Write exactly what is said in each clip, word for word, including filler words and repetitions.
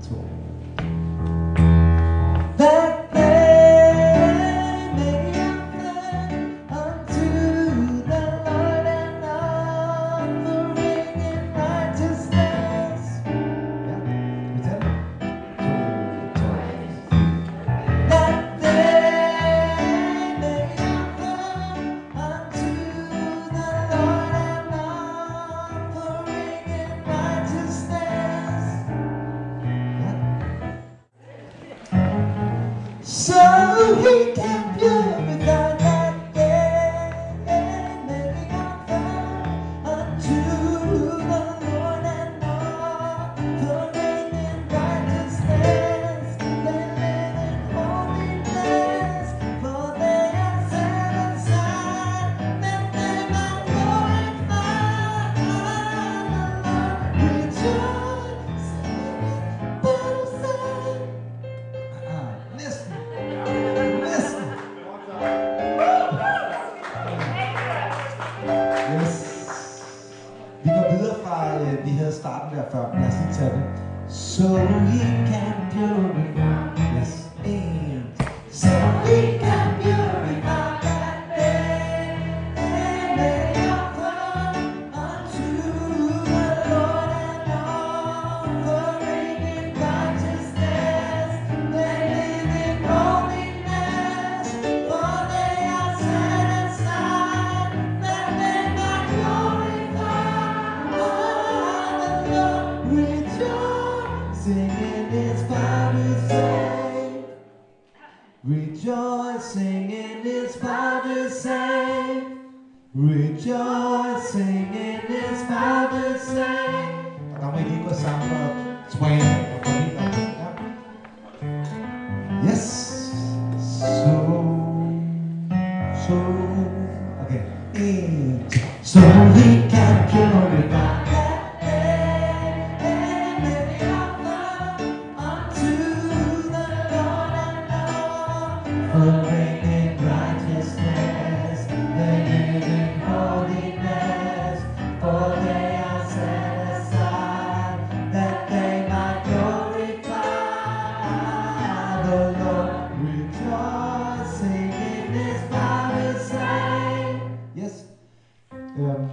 two. That they may offer unto the Lord an offering in righteousness. Yeah, we tell them. Two, two. That they may offer unto the Lord an offering in righteousness. So he can purify that day, making offer unto the Lord an offering in righteousness. They live in holiness, for they are set aside, that they might glorify the Lord. Rejoice in battle side. Uh-uh. Listen. Listen. Yes. Vi går videre fra, øh, vi havde starten der før. Lad os lige tage det. So he can purify. Yes. And so he can purify that day, and they offer unto the Lord an offering in righteousness. They live in holiness, for they are set aside, that they might glorify the Lord. Rejoicing in his Father's sake. Rejoicing in his Father's sake. Rejoicing in his Father's sake. Og der må I lige gå sammen og swing og få helt op. Ja. Yes. So, so, okay. And so he can purify that day, and they offer unto the Lord an offering in righteousness. They live in holiness, for they are set aside, that they might glorify the Lord. Rejoicing in his Father's sake. Yes. Øhm,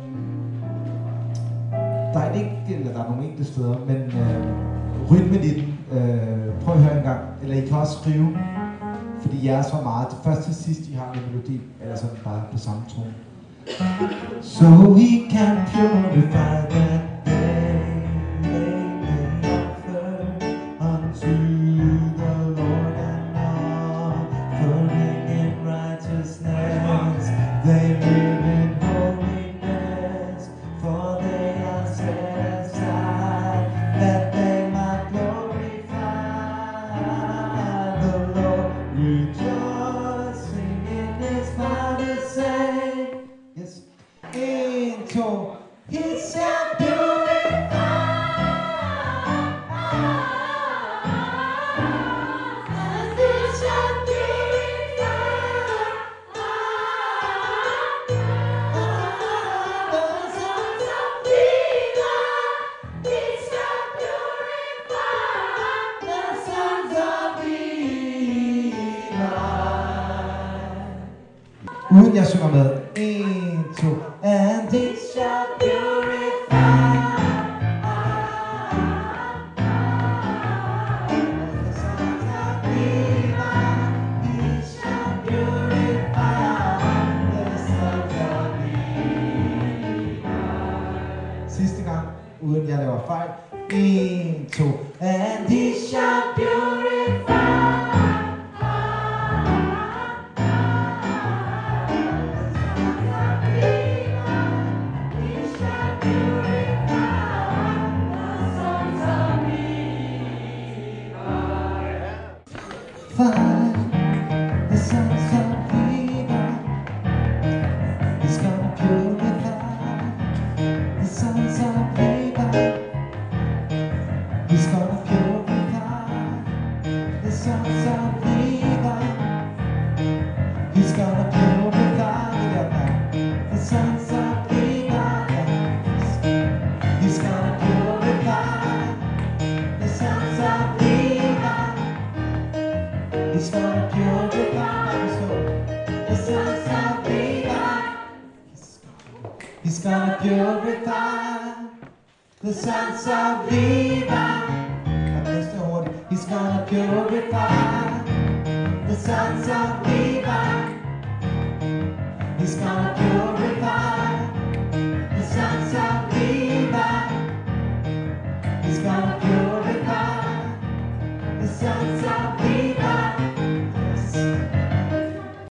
der er ikke, eller der er nogle enkelte steder, men øh, rytmen i den, øh, prøv at høre en gang, eller I kan også skrive, fordi jeres var meget, det første til sidst, I har en melodi, eller så er det bare på samme tone. So he can purify that day, they may offer unto the Lord an offering in righteousness. They live in holiness, for they are set aside, that they might glorify the Lord. Rejoicing in his Father's sake. Yes. Into his shall purify. And he shall purify the sons of Levi. He shall purify the sons of Levi. Uden jeg synger med. En, to, and he shall purify the sons of Levi. He shall purify the sons of Levi. Sidste gang, uden jeg laver fejl. En, to, and he shall purify. Find the sons of Levi. He's gonna purify the sons of Levi. He's gonna purify He's gonna purify the soul. The sons of Levi. He's gonna purify the sons of Levi. Næste hurtigt. He's gonna purify the sons of Levi. He's gonna purify